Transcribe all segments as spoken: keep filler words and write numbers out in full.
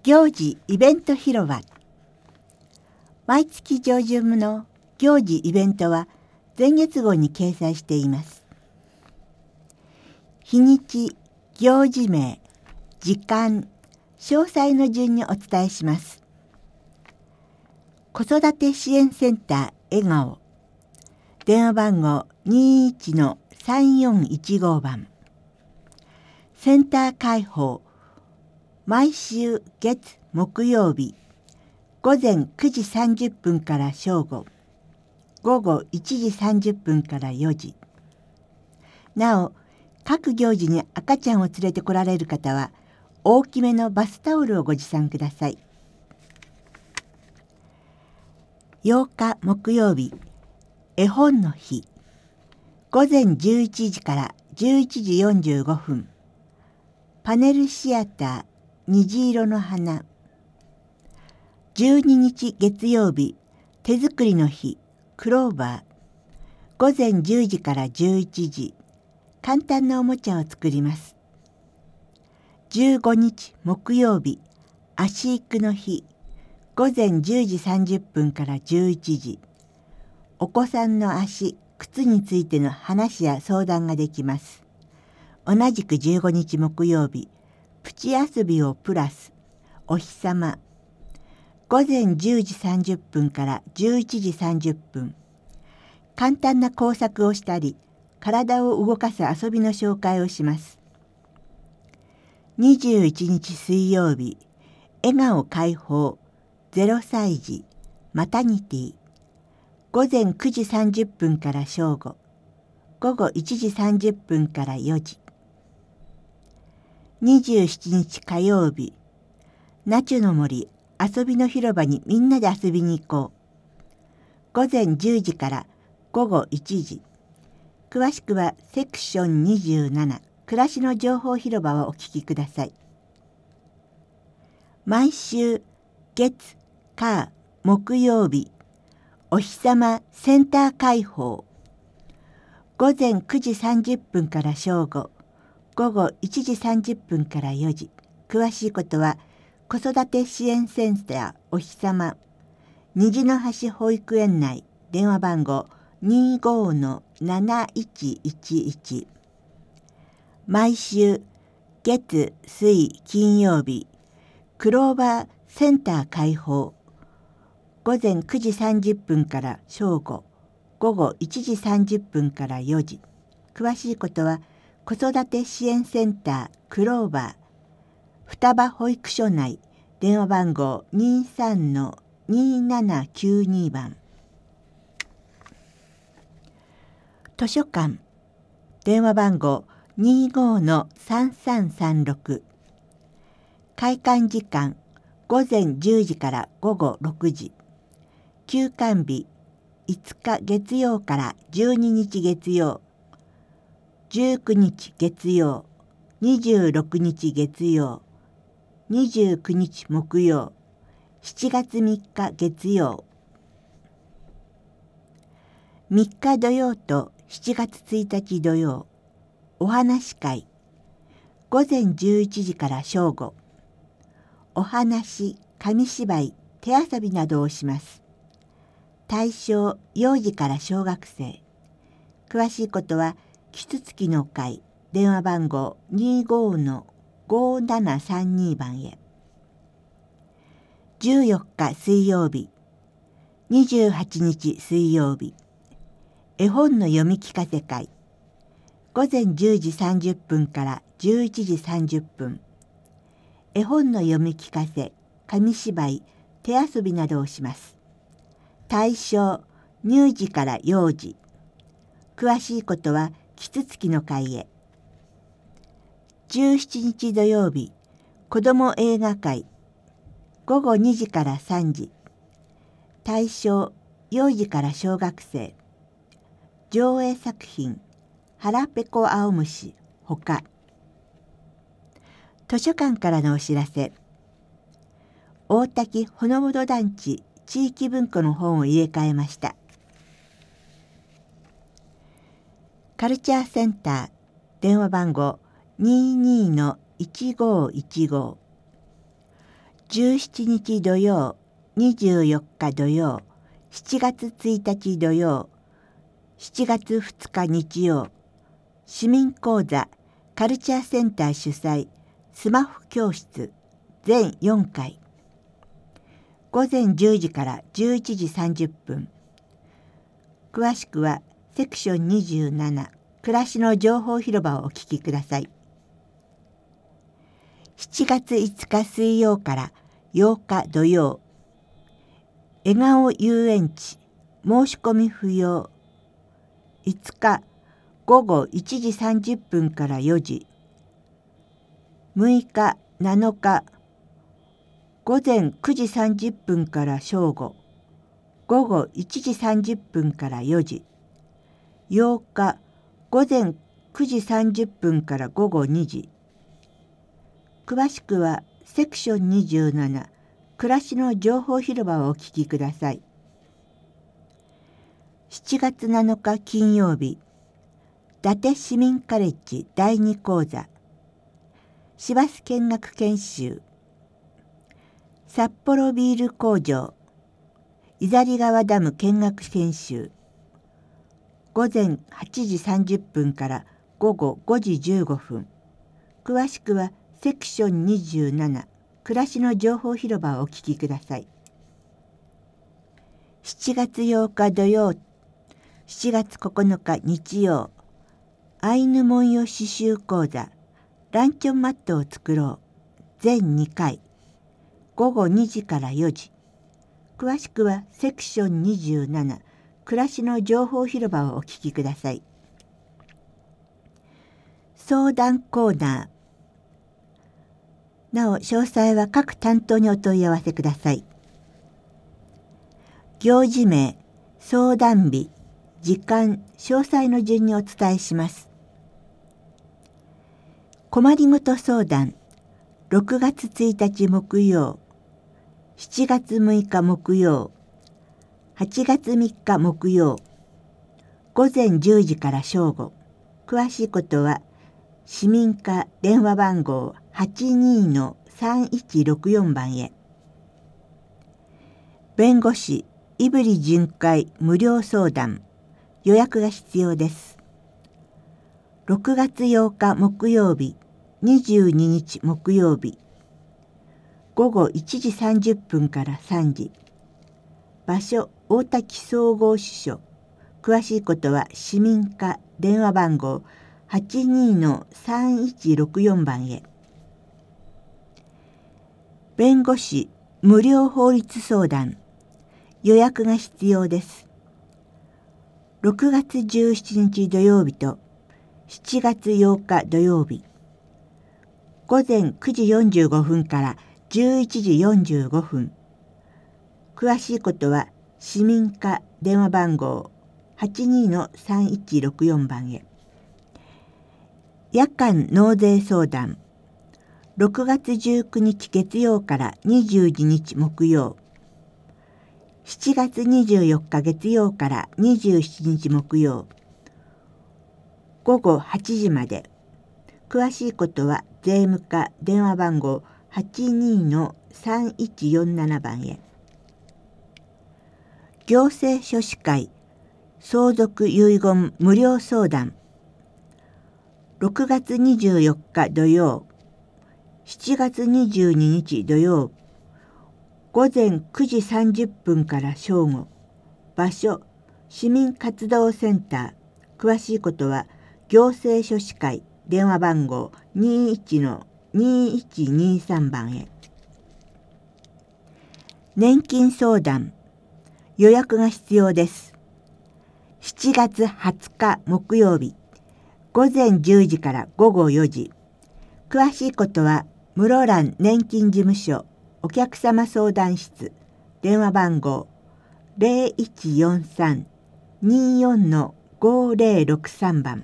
行事イベント広場。毎月上旬の行事イベントは前月号に掲載しています。日にち、行事名、時間、詳細の順にお伝えします。子育て支援センター笑顔。電話番号 にじゅういちのさんよんいちご 番。センター開放。毎週月木曜日午前くじさんじゅっぷんから正午、午後いちじさんじゅっぷんからよじ。なお、各行事に赤ちゃんを連れてこられる方は大きめのバスタオルをご持参ください。ようか木曜日、絵本の日。午前じゅういちじからじゅういちじよんじゅうごふん。パネルシアター虹色の花。じゅうににち月曜日、手作りの日、クローバー。午前じゅうじからじゅういちじ、簡単なおもちゃを作ります。じゅうごにち木曜日、足育の日。午前じゅうじさんじゅっぷんからじゅういちじ。お子さんの足、靴についての話や相談ができます。同じくじゅうごにち木曜日、プチ遊びをプラス、お日様。午前じゅうじさんじゅっぷんからじゅういちじさんじゅっぷん。簡単な工作をしたり、体を動かす遊びの紹介をします。にじゅういちにち水曜日、笑顔解放、ゼロさい児、マタニティ。午前くじさんじゅっぷんから正午、午後いちじさんじゅっぷんからよじ。にじゅうしちにち火曜日、ナチュの森、遊びの広場にみんなで遊びに行こう。午前じゅうじから午後いちじ。詳しくはセクションにじゅうなな、暮らしの情報広場をお聞きください。毎週月、火、木曜日、お日様センター開放。午前くじさんじゅっぷんから正午、午後いちじさんじゅっぷんからよじ。詳しいことは子育て支援センターお日様、虹の橋保育園内、電話番号 にじゅうごのなないちいちいち。毎週月、水、金曜日、クローバーセンター開放。午前くじさんじゅっぷんから正午、午後いちじさんじゅっぷんからよじ。詳しいことは子育て支援センタークローバー双葉保育所内、電話番号 にじゅうさんのにななきゅうに 番。図書館、電話番号 にじゅうごのさんさんさんろく。開館時間午前じゅうじから午後ろくじ。休館日いつか月曜からじゅうににち月曜、じゅうくにち月曜、にじゅうろくにち月曜、にじゅうくにち木曜、しちがつみっか月曜。みっか土曜としちがつついたち土曜、お話会。午前じゅういちじから正午。お話、紙芝居、手遊びなどをします。対象、幼児から小学生。詳しいことはキツツキの会、電話番号 にじゅうごのごななさんに 番へ。じゅうよっか水曜日、にじゅうはちにち水曜日、絵本の読み聞かせ会。午前じゅうじさんじゅっぷんからじゅういちじさんじゅっぷん。絵本の読み聞かせ、紙芝居、手遊びなどをします。対象、乳児から幼児。詳しいことはキツツキの会へ。じゅうしちにち土曜日、子ども映画会。午後にじからさんじ。対象、幼児から小学生。上映作品、腹ペコ青虫、ほか。図書館からのお知らせ。大滝ほのぼの団地地域文庫の本を入れ替えました。カルチャーセンター、電話番号 にじゅうにのいちごいちご。 じゅうしちにち土曜、にじゅうよっか土曜、しちがつついたち土曜、しちがつふつか日曜、市民講座カルチャーセンター主催スマホ教室全よんかい、ごぜんじゅうじからじゅういちじさんじゅっぷん。詳しくはセクションにじゅうなな暮らしの情報広場をお聞きください。しちがついつか水曜からようか土曜、笑顔遊園地申し込み不要。いつかごごいちじさんじゅっぷんからよじ、むいかなのかごぜんくじさんじゅっぷんから正午、ごごいちじさんじゅっぷんからよじ、ようかごぜんくじさんじゅっぷんからごごにじ。詳しくはセクションにじゅうなな暮らしの情報広場をお聞きください。しちがつなのか金曜日、伊達市民カレッジだいに講座市バス見学研修、札幌ビール工場伊ザ川ダム見学研修、ごぜんはちじさんじゅっぷんからごごごじじゅうごふん。詳しくはセクションにじゅうなな暮らしの情報広場をお聞きください。しちがつようか土曜、しちがつここのか日曜、アイヌ文様刺繍講座ランチョンマットを作ろう全にかい、ごごにじからよじ。詳しくはセクションにじゅうなな暮らしの情報広場をお聞きください。相談コーナー。なお詳細は各担当にお問い合わせください。行事名、相談日、時間、詳細の順にお伝えします。困りごと相談、ろくがつついたち木曜、しちがつむいか木曜、はちがつみっか木曜、ごぜんじゅうじから正午。詳しいことは市民課電話番号 はちにーさんいちろくよん 番へ。弁護士胆振巡回無料相談、予約が必要です。ろくがつようか木曜日、にじゅうににち木曜日、ごごいちじさんじゅっぷんからさんじ。場所大多喜総合支所。詳しいことは市民課電話番号 はちにーさんいちろくよん 番へ。弁護士無料法律相談、予約が必要です。ろくがつじゅうしちにち土曜日としちがつようか土曜日、ごぜんくじよんじゅうごふんからじゅういちじよんじゅうごふん。詳しいことは市民課電話番号 はちにーさんいちろくよん 番へ。夜間納税相談、ろくがつじゅうくにち月曜からにじゅうにち木曜、しちがつにじゅうよっか月曜からにじゅうしちにち木曜、ごごはちじまで。詳しいことは税務課電話番号 はちにーさんいちよんなな 番へ。行政書士会相続遺言無料相談、ろくがつにじゅうよっか土曜、しちがつにじゅうににち土曜、ごぜんくじさんじゅっぷんから正午。場所市民活動センター。詳しいことは行政書士会電話番号 にいちのにいちにさん 番へ。年金相談、予約が必要です。しちがつはつか木曜日、ごぜんじゅうじからごごよじ。詳しいことは室蘭年金事務所お客様相談室電話番号 ゼロいちよんさん にーよんのごぜろろくさん 番。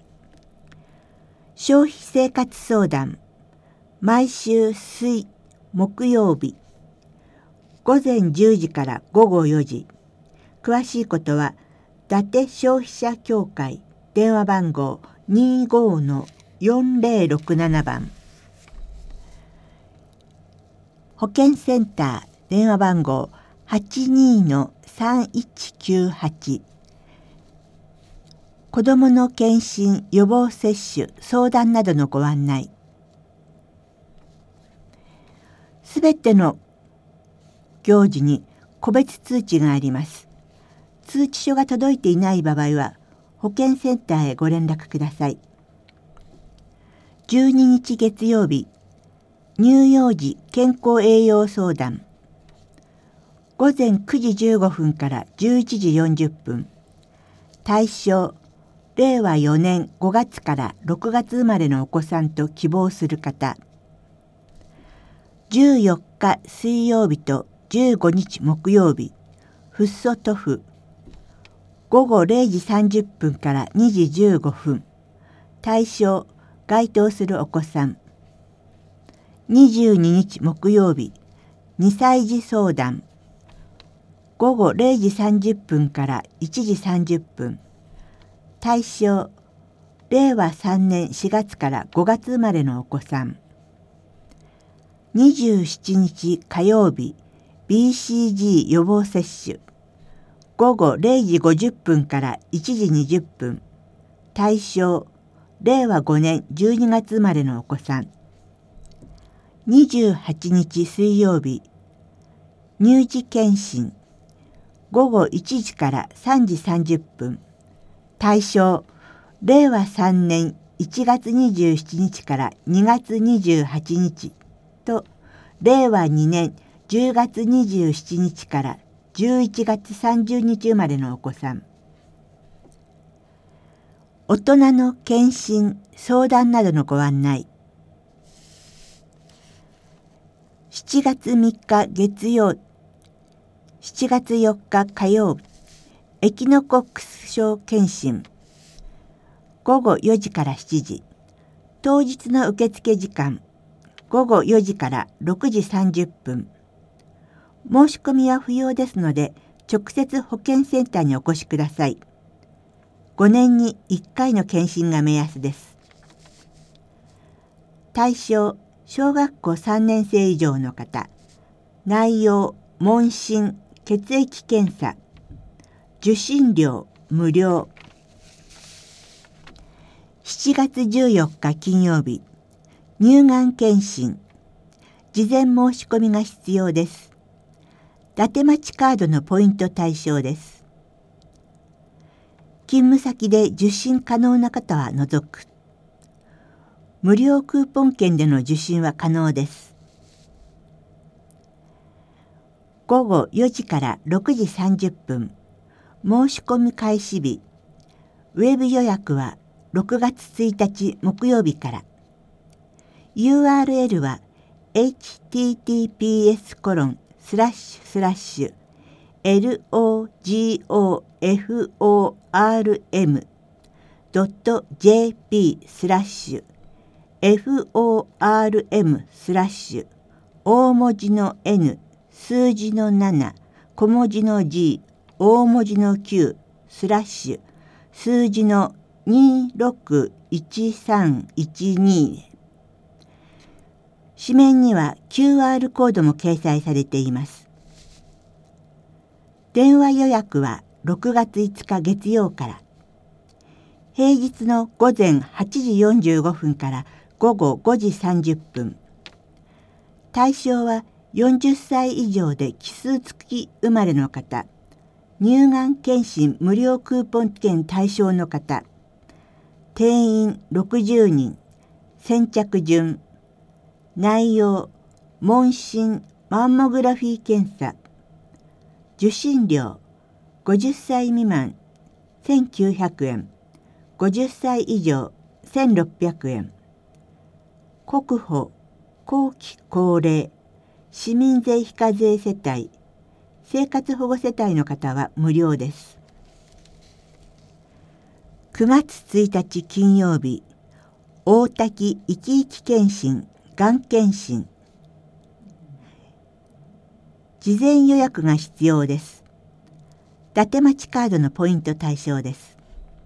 消費生活相談、毎週水木曜日ごぜんじゅうじからごごよじ。詳しいことは伊達消費者協会電話番号 にーごのよんぜろろくなな 番。 保健センター電話番号 はちにー さんいちきゅうはち。子どもの検診予防接種相談などのご案内。すべての行事に個別通知があります。通知書が届いていない場合は保健センターへご連絡ください。じゅうににち月曜日、乳幼児健康栄養相談。午前くじじゅうごふんからじゅういちじよんじゅっぷん。対象、れいわよねんごがつからろくがつ生まれのお子さんと希望する方。じゅうよっか水曜日とじゅうごにち木曜日、フッ素塗布。ごごれいじさんじゅっぷんからにじじゅうごふん。対象、該当するお子さん。にじゅうににち木曜日、にさいじ相談。ごごれいじさんじゅっぷんからいちじさんじゅっぷん。対象、れいわさんねんしがつからごがつ生まれのお子さん。にじゅうしちにち火曜日、ビーシージー 予防接種。ごごれいじごじゅっぷんからいちじにじゅっぷん。対象、れいわごねんじゅうにがつ生まれのお子さん。にじゅうはちにち水曜日、乳児検診。ごごいちじからさんじさんじゅっぷん。対象、れいわさんねんいちがつにじゅうしちにちからにがつにじゅうはちにちと、れいわにねんじゅうがつにじゅうしちにちからじゅういちがつさんじゅうにち生まれのお子さん。大人の検診、相談などのご案内。しちがつみっか月曜、しちがつよっか火曜日、エキノコックス症検診。ごごよじからしちじ。当日の受付時間、ごごよじからろくじさんじゅっぷん。申し込みは不要ですので、直接保健センターにお越しください。ごねんにいっかいの検診が目安です。対象、小学校さんねんせい以上の方。内容、問診、血液検査。受診料、無料。しちがつじゅうよっか金曜日、乳がん検診。事前申し込みが必要です。伊達町カードのポイント対象です。勤務先で受診可能な方は除く。無料クーポン券での受診は可能です。ごごよじからろくじさんじゅっぷん。申し込み開始日。ウェブ予約はろくがつついたち木曜日から。ユーアールエル は エイチティーティーピーエスコロンスラッシュスラッシュエルオージーオーエフオーアールエムドットジェーピースラッシュエフオーアールエムスラッシュ大文字の N 数字のなな小文字の G 大文字のきゅうスラッシュ数字のにろくいちさんいちに。紙面には キューアール コードも掲載されています。電話予約はろくがついつか月曜から。平日の午前はちじよんじゅうごふんからごごごじさんじゅっぷん。対象はよんじゅっさい以上で奇数付き生まれの方。乳がん検診無料クーポン券対象の方。定員ろくじゅうにん。先着順。内容、問診、マンモグラフィー検査。受診料、ごじゅっさい未満、せんきゅうひゃくえん。ごじゅっさい以上、せんろっぴゃくえん。国保、後期高齢、市民税非課税世帯、生活保護世帯の方は無料です。くがつついたち金曜日、大滝いきいき検診、がん検診。事前予約が必要です。伊達町カードのポイント対象です。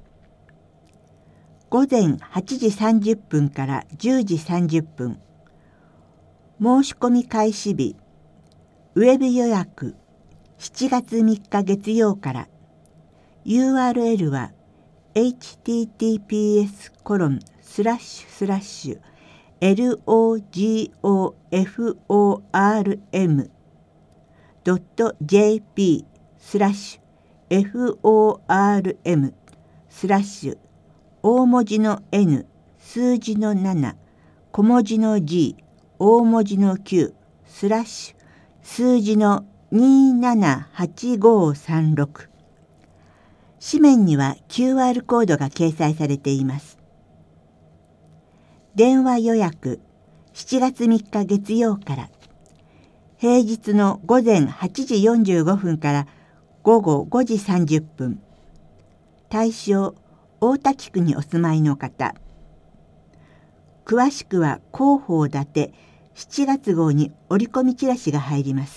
ごぜんはちじさんじゅっぷんからじゅうじさんじゅっぷん。申し込み開始日ウェブ予約しちがつみっか月曜から。 ユーアールエル は エイチティーティーピーエスコロンスラッシュスラッシュ エルオージーオーエフオーアールエム ドット ジェーピー スラッシュ エフオーアールエム スラッシュ大文字の N 数字のなな小文字の G 大文字のきゅうスラッシュ数字のにーななはちごさんろく。紙面には キューアール コードが掲載されています。電話予約しちがつみっか月曜から。平日の午前はちじよんじゅうごふんから午後ごじさんじゅっぷん。対象大田区にお住まいの方。詳しくは広報立てしちがつ号に折り込みチラシが入ります。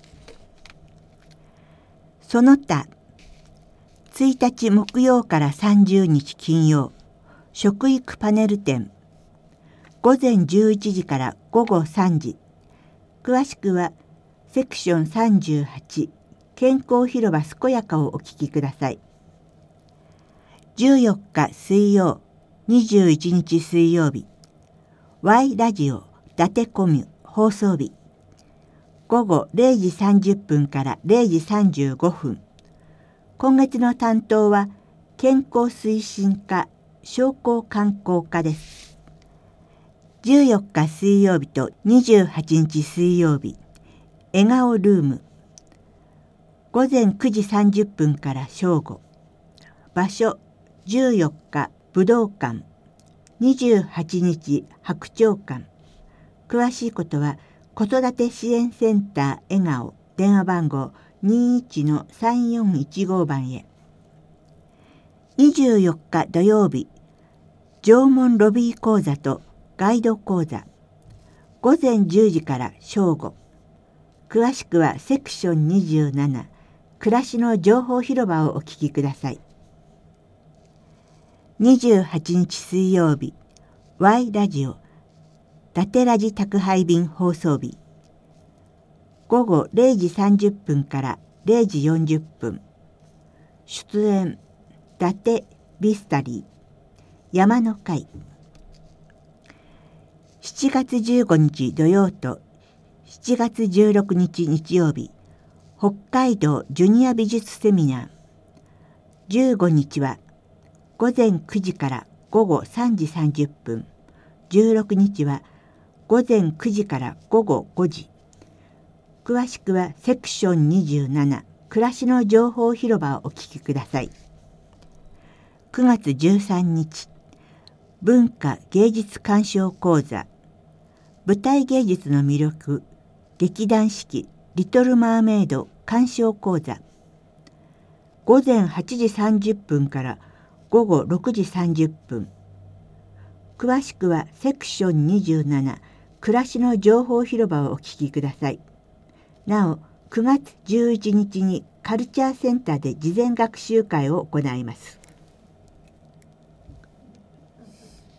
その他ついたち木曜からさんじゅうにち金曜、食育パネル展午前じゅういちじから午後さんじ。詳しくはセクションさんじゅうはち健康広場健やかをお聞きください。じゅうよっか水曜、にじゅういちにち水曜日、Y ラジオ伊達コミュ放送日、午後れいじさんじゅっぷんかられいじさんじゅうごふん。今月の担当は健康推進課商工観光課です。じゅうよっか水曜日とにじゅうはちにち水曜日、笑顔ルーム、午前くじさんじゅっぷんから正午。場所じゅうよっか武道館、にじゅうはちにち白鳥館。詳しいことは子育て支援センター笑顔電話番号 にじゅういちのさんよんいちご 番へ。にじゅうよっか土曜日、縄文ロビー講座とガイド講座、午前じゅうじから正午。詳しくはセクションにじゅうなな暮らしの情報広場をお聞きください。にじゅうはちにち水曜日、Y ラジオ伊達ラジ宅配便放送日、午後れいじさんじゅっぷんかられいじよんじゅっぷん。出演伊達ビスタリー山の会。しちがつじゅうごにち土曜としちがつじゅうろくにち日曜日、北海道ジュニア美術セミナー。じゅうごにちは午前くじから午後さんじさんじゅっぷん。じゅうろくにちは午前くじから午後ごじ。詳しくはセクションにじゅうなな暮らしの情報広場をお聞きください。くがつじゅうさんにち、文化芸術鑑賞講座、舞台芸術の魅力、劇団四季リトルマーメイド鑑賞講座、午前はちじさんじゅっぷんから午後ろくじさんじゅっぷん。詳しくはセクションにじゅうなな暮らしの情報広場をお聞きください。なお、くがつじゅういちにちにカルチャーセンターで事前学習会を行います。